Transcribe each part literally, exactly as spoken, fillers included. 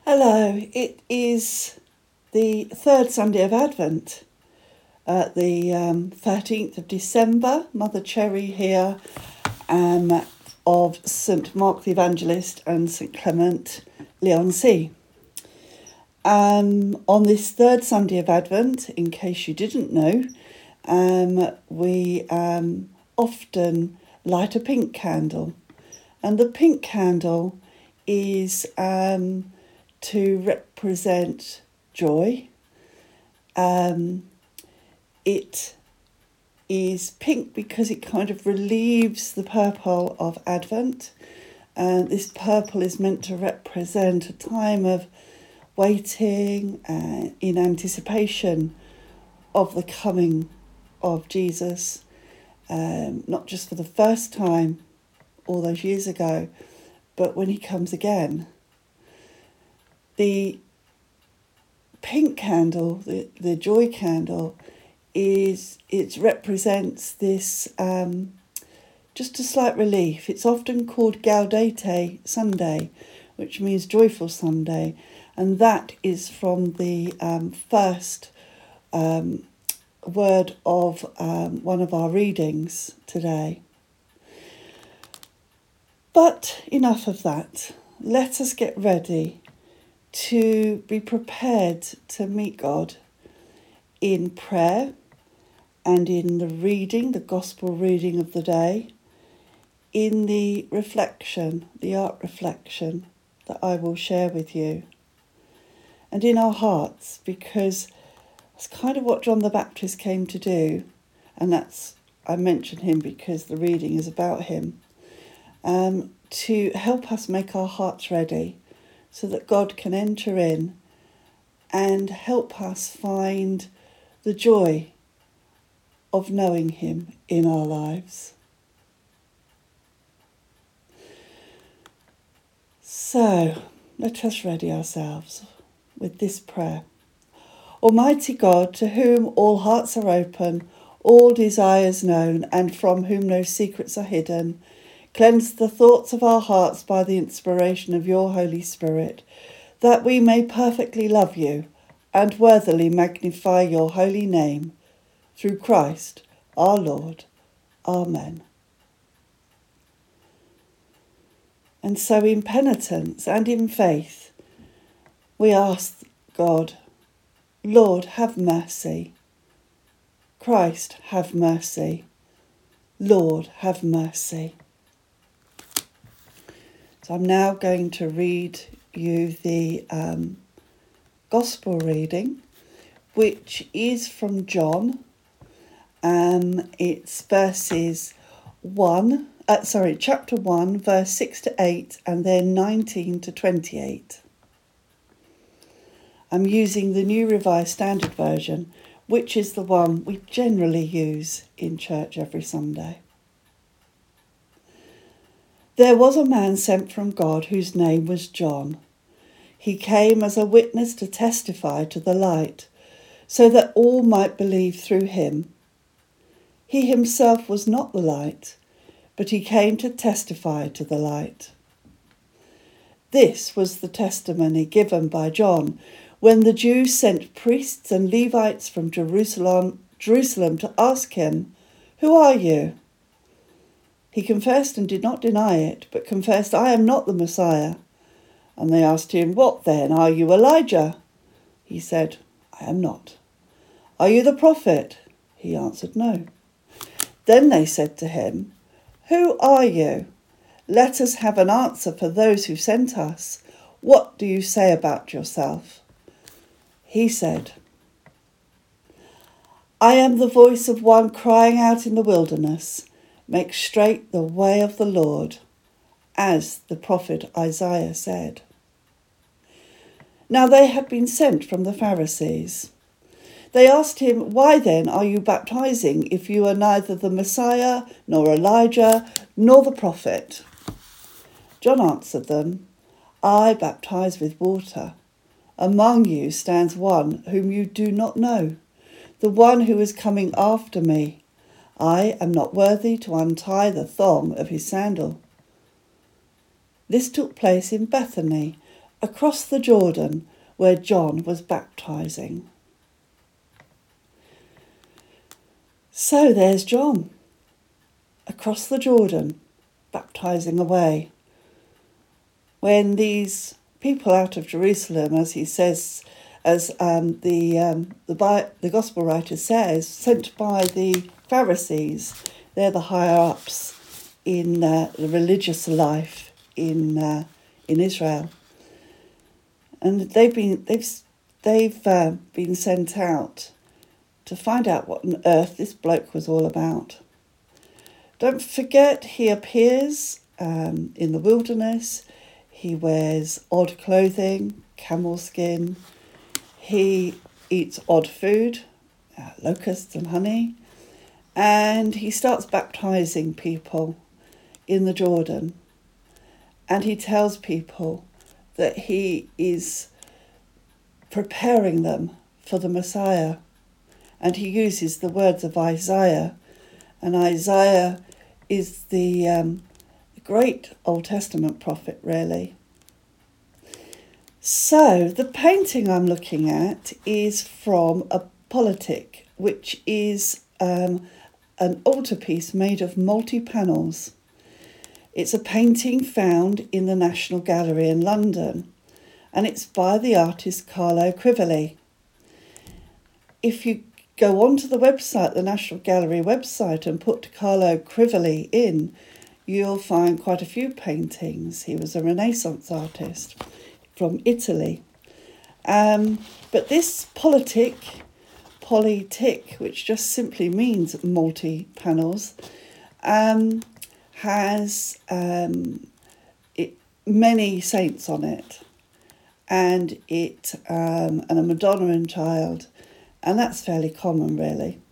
Hello, it is the third Sunday of Advent, uh, the um, thirteenth of December. Mother Cherry here um, of Saint Mark the Evangelist and Saint Clement Leoncy. Um, on this third Sunday of Advent, in case you didn't know, um, we um, often light a pink candle. And the pink candle is um, to represent joy. Um, it is pink because it kind of relieves the purple of Advent. And this purple is meant to represent a time of waiting uh, in anticipation of the coming of Jesus, um, not just for the first time all those years ago, but when he comes again. The pink candle, the, the joy candle, is it represents this um, just a slight relief. It's often called Gaudete Sunday, which means joyful Sunday, and that is from the um, first um, word of um, one of our readings today. But enough of that. Let us get ready to be prepared to meet God in prayer and in the reading, the gospel reading of the day, in the reflection, the art reflection that I will share with you, and in our hearts, because that's kind of what John the Baptist came to do, and that's, I mention him because the reading is about him, um, to help us make our hearts ready so that God can enter in and help us find the joy of knowing him in our lives. So, let us ready ourselves with this prayer. Almighty God, to whom all hearts are open, all desires known, and from whom no secrets are hidden, cleanse the thoughts of our hearts by the inspiration of your Holy Spirit, that we may perfectly love you and worthily magnify your holy name, through Christ our Lord. Amen. And so in penitence and in faith, we ask God, Lord, have mercy. Christ, have mercy. Lord, have mercy. So I'm now going to read you the um, Gospel reading, which is from John. Um, it's verses one, uh, sorry, chapter one, verse six to eight, and then nineteen to twenty-eight. I'm using the New Revised Standard Version, which is the one we generally use in church every Sunday. There was a man sent from God whose name was John. He came as a witness to testify to the light, so that all might believe through him. He himself was not the light, but he came to testify to the light. This was the testimony given by John when the Jews sent priests and Levites from Jerusalem, Jerusalem to ask him, "Who are you?" He confessed and did not deny it, but confessed, "I am not the Messiah." And they asked him, "What then? Are you Elijah?" He said, "I am not." "Are you the prophet?" He answered, "No." Then they said to him, "Who are you? Let us have an answer for those who sent us. What do you say about yourself?" He said, "I am the voice of one crying out in the wilderness, 'Make straight the way of the Lord,' as the prophet Isaiah said." Now they had been sent from the Pharisees. They asked him, "Why then are you baptizing if you are neither the Messiah, nor Elijah, nor the prophet?" John answered them, "I baptize with water. Among you stands one whom you do not know, the one who is coming after me. I am not worthy to untie the thong of his sandal." This took place in Bethany, across the Jordan where John was baptizing. So there's John, across the Jordan, baptizing away. When these people out of Jerusalem, as he says, as um, the um, the, Bi- the Gospel writer says, sent by the Pharisees, they're the higher ups in uh, the religious life in uh, in Israel, and they've been they've they've uh, been sent out to find out what on earth this bloke was all about. Don't forget, he appears um, in the wilderness. He wears odd clothing, camel skin. He eats odd food, uh, locusts and honey. And he starts baptizing people in the Jordan. And he tells people that he is preparing them for the Messiah. And he uses the words of Isaiah. And Isaiah is the um, great Old Testament prophet, really. So the painting I'm looking at is from a politic, which is um, an altarpiece made of multi-panels. It's a painting found in the National Gallery in London, and it's by the artist Carlo Crivelli. If you go onto the website, the National Gallery website, and put Carlo Crivelli in, you'll find quite a few paintings. He was a Renaissance artist from Italy. Um, but this politic, politic, which just simply means multi-panels, um, has um, it, many saints on it, and it um, and a Madonna and Child. And that's fairly common, really.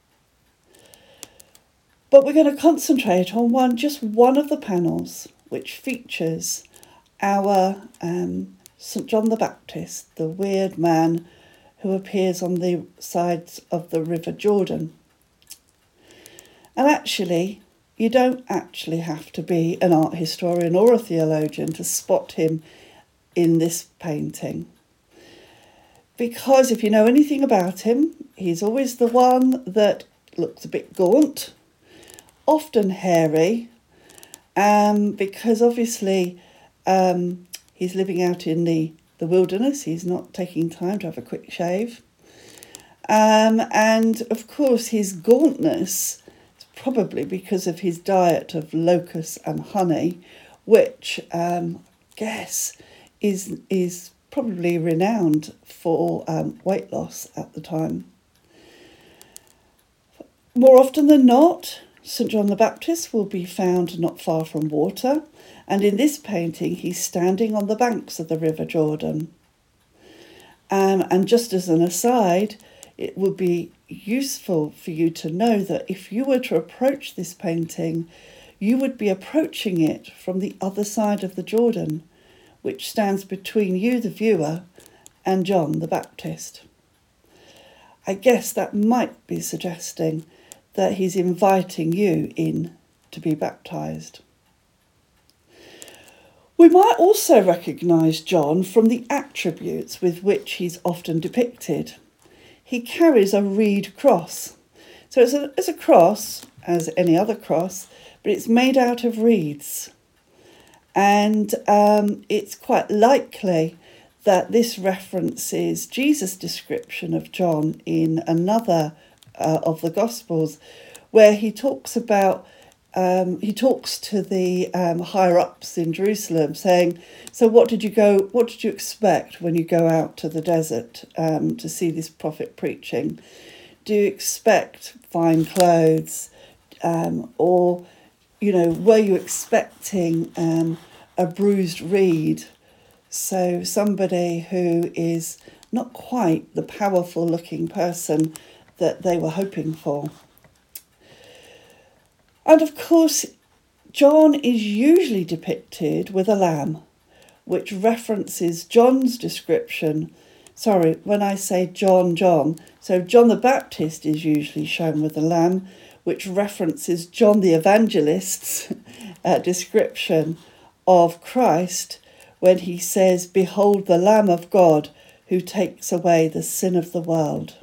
But we're going to concentrate on one, just one of the panels, which features our um, Saint John the Baptist, the weird man who appears on the sides of the River Jordan. And actually, you don't actually have to be an art historian or a theologian to spot him in this painting. Because if you know anything about him, he's always the one that looks a bit gaunt, often hairy, um, because obviously um, he's living out in the, the wilderness. He's not taking time to have a quick shave. Um, and of course his gauntness is probably because of his diet of locusts and honey, which um, I guess is is probably renowned for um, weight loss at the time. More often than not, Saint John the Baptist will be found not far from water, and in this painting he's standing on the banks of the River Jordan. Um, and just as an aside, it would be useful for you to know that if you were to approach this painting, you would be approaching it from the other side of the Jordan, which stands between you, the viewer, and John the Baptist. I guess that might be suggesting that he's inviting you in to be baptised. We might also recognise John from the attributes with which he's often depicted. He carries a reed cross. So it's a, it's a cross, as any other cross, but it's made out of reeds. And um, it's quite likely that this references Jesus' description of John in another uh, of the Gospels, where he talks about, um, he talks to the um, higher-ups in Jerusalem, saying, so what did you go, what did you expect when you go out to the desert um, to see this prophet preaching? Do you expect fine clothes? Um, or, you know, were you expecting um, a bruised reed? So somebody who is not quite the powerful looking person that they were hoping for. And of course, John is usually depicted with a lamb, which references John's description. Sorry, when I say John, John, so John the Baptist is usually shown with a lamb, which references John the Evangelist's uh, description of Christ, when he says, "Behold the Lamb of God who takes away the sin of the world."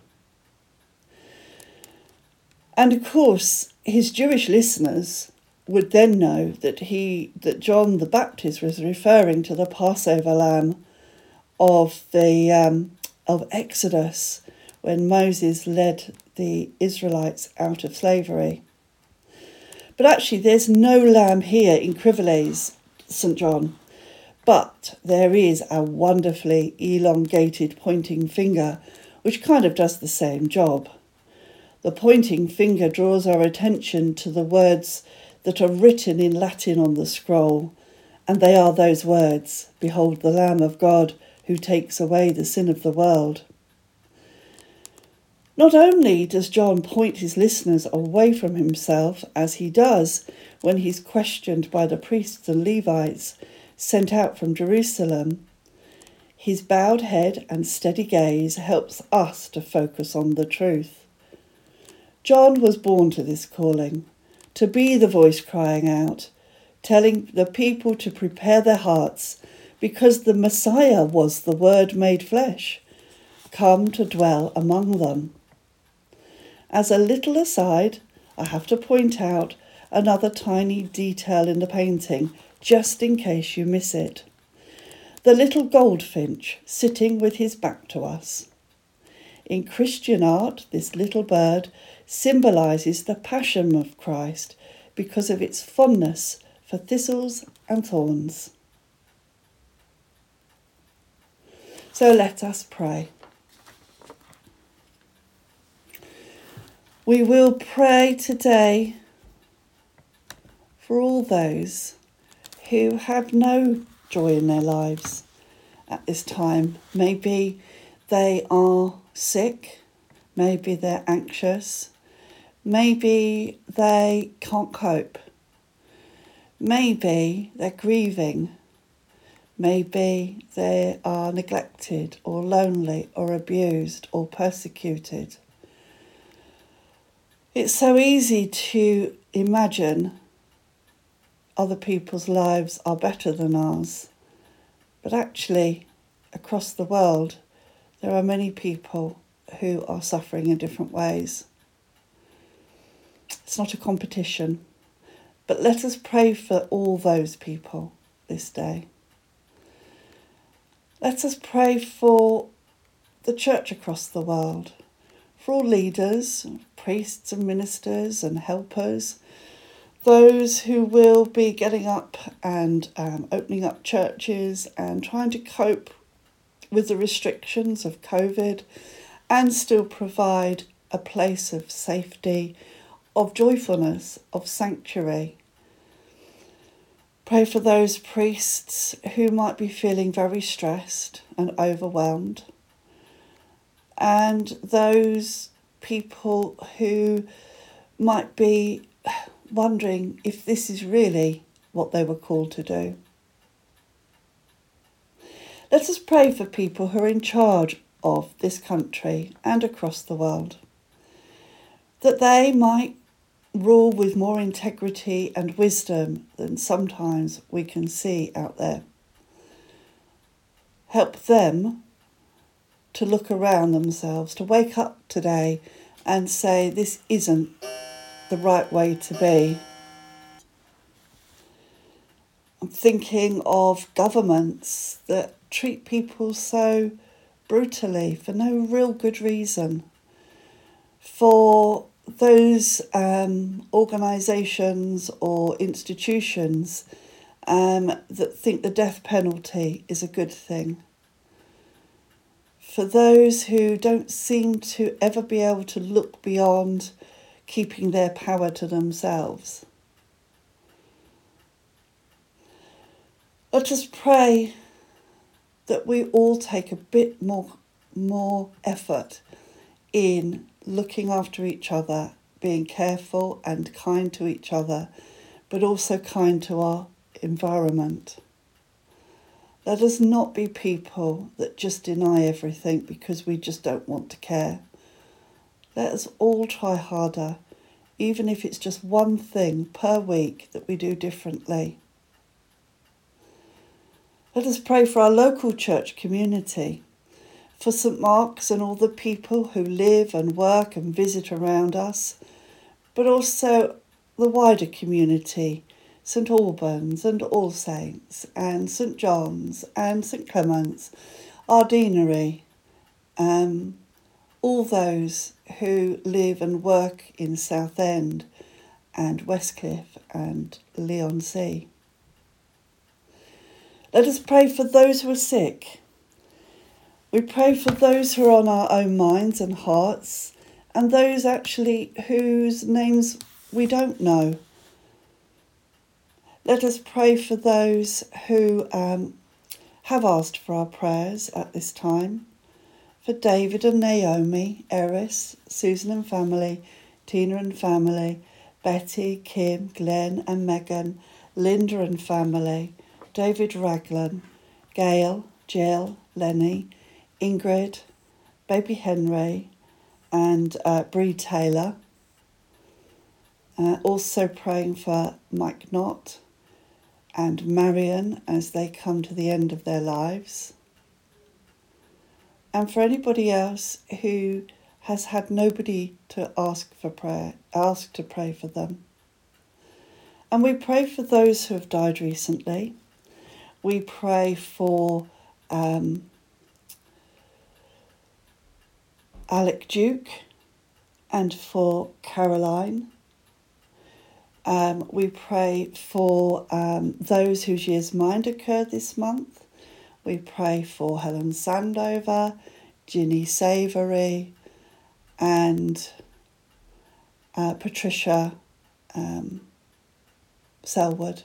And of course, his Jewish listeners would then know that he that John the Baptist was referring to the Passover lamb of the um, of Exodus, when Moses led the Israelites out of slavery. But actually, there's no lamb here in Crivellay's Saint John, but there is a wonderfully elongated pointing finger, which kind of does the same job. The pointing finger draws our attention to the words that are written in Latin on the scroll, and they are those words, "Behold the Lamb of God who takes away the sin of the world." Not only does John point his listeners away from himself, as he does when he's questioned by the priests and Levites sent out from Jerusalem, his bowed head and steady gaze helps us to focus on the truth. John was born to this calling, to be the voice crying out, telling the people to prepare their hearts, because the Messiah was the Word made flesh, come to dwell among them. As a little aside, I have to point out another tiny detail in the painting, just in case you miss it. The little goldfinch sitting with his back to us. In Christian art, this little bird symbolises the passion of Christ because of its fondness for thistles and thorns. So let us pray. We will pray today for all those who have no joy in their lives at this time. Maybe they are sick, maybe they're anxious, maybe they can't cope, maybe they're grieving, maybe they are neglected or lonely or abused or persecuted. It's so easy to imagine other people's lives are better than ours, but actually across the world there are many people who are suffering in different ways. It's not a competition, but let us pray for all those people this day. Let us pray for the church across the world, for all leaders, priests and ministers and helpers, those who will be getting up and um, opening up churches and trying to cope with the restrictions of COVID and still provide a place of safety, of joyfulness, of sanctuary. Pray for those priests who might be feeling very stressed and overwhelmed, and those people who might be wondering if this is really what they were called to do. Let us pray for people who are in charge of this country and across the world, that they might rule with more integrity and wisdom than sometimes we can see out there. Help them to look around themselves, to wake up today and say, this isn't the right way to be. I'm thinking of governments that treat people so brutally for no real good reason. For those um, organisations or institutions um, that think the death penalty is a good thing. For those who don't seem to ever be able to look beyond keeping their power to themselves. Let us pray that we all take a bit more, more effort in looking after each other, being careful and kind to each other, but also kind to our environment. Let us not be people that just deny everything because we just don't want to care. Let us all try harder, even if it's just one thing per week that we do differently. Let us pray for our local church community, for St Mark's and all the people who live and work and visit around us, but also the wider community, St Albans and All Saints and St John's and St Clement's, our deanery, um, all those who live and work in Southend and Westcliff and Leigh-on-Sea. Let us pray for those who are sick. We pray for those who are on our own minds and hearts, and those actually whose names we don't know. Let us pray for those who um, have asked for our prayers at this time. For David and Naomi, Eris, Susan and family, Tina and family, Betty, Kim, Glenn and Megan, Linda and family, David Raglan, Gail, Jill, Lenny, Ingrid, baby Henry and uh, Bree Taylor. Uh, also praying for Mike Knott and Marion as they come to the end of their lives. And for anybody else who has had nobody to ask for prayer, ask to pray for them. And we pray for those who have died recently. We pray for um, Alec Duke and for Caroline. Um, we pray for um, those whose year's mind occurred this month. We pray for Helen Sandover, Ginny Savoury, and uh, Patricia um, Selwood.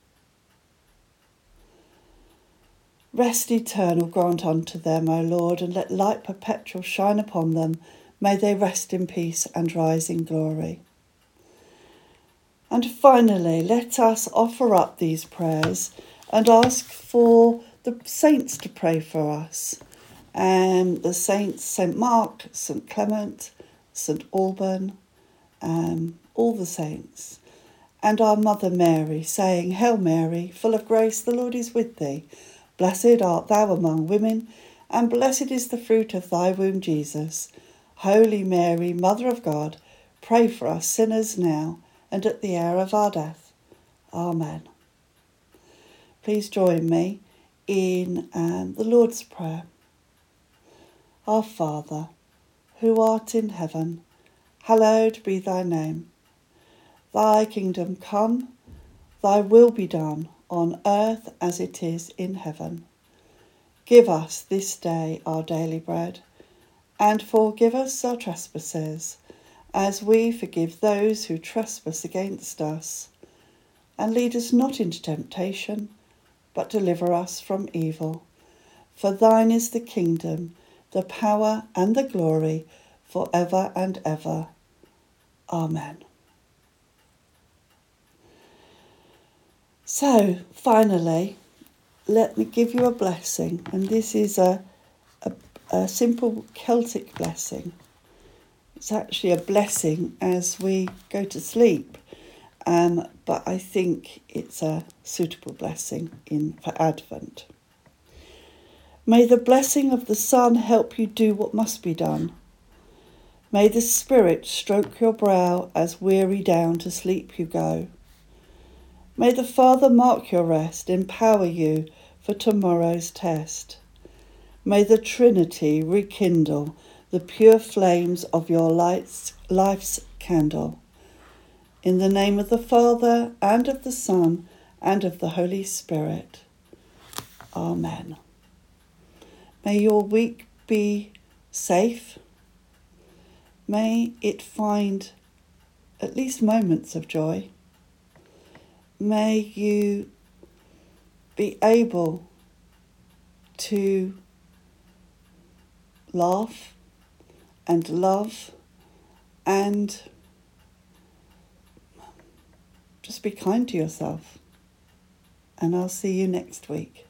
Rest eternal grant unto them, O Lord, and let light perpetual shine upon them. May they rest in peace and rise in glory. And finally, let us offer up these prayers and ask for the saints to pray for us. Um, the saints, Saint Mark, Saint Clement, Saint Alban, um, all the saints. And our Mother Mary, saying, Hail Mary, full of grace, the Lord is with thee. Blessed art thou among women, and blessed is the fruit of thy womb, Jesus. Holy Mary, Mother of God, pray for us sinners now and at the hour of our death. Amen. Please join me in um, the Lord's Prayer. Our Father, who art in heaven, hallowed be thy name. Thy kingdom come, thy will be done, on earth as it is in heaven. Give us this day our daily bread, and forgive us our trespasses, as we forgive those who trespass against us. And lead us not into temptation, but deliver us from evil. For thine is the kingdom, the power and the glory, for ever and ever. Amen. So, finally, let me give you a blessing, and this is a, a, a simple Celtic blessing. It's actually a blessing as we go to sleep, um, but I think it's a suitable blessing in for Advent. May the blessing of the Son help you do what must be done. May the Spirit stroke your brow as weary down to sleep you go. May the Father mark your rest, empower you for tomorrow's test. May the Trinity rekindle the pure flames of your light's, life's candle. In the name of the Father, and of the Son, and of the Holy Spirit. Amen. May your week be safe. May it find at least moments of joy. May you be able to laugh and love and just be kind to yourself. And I'll see you next week.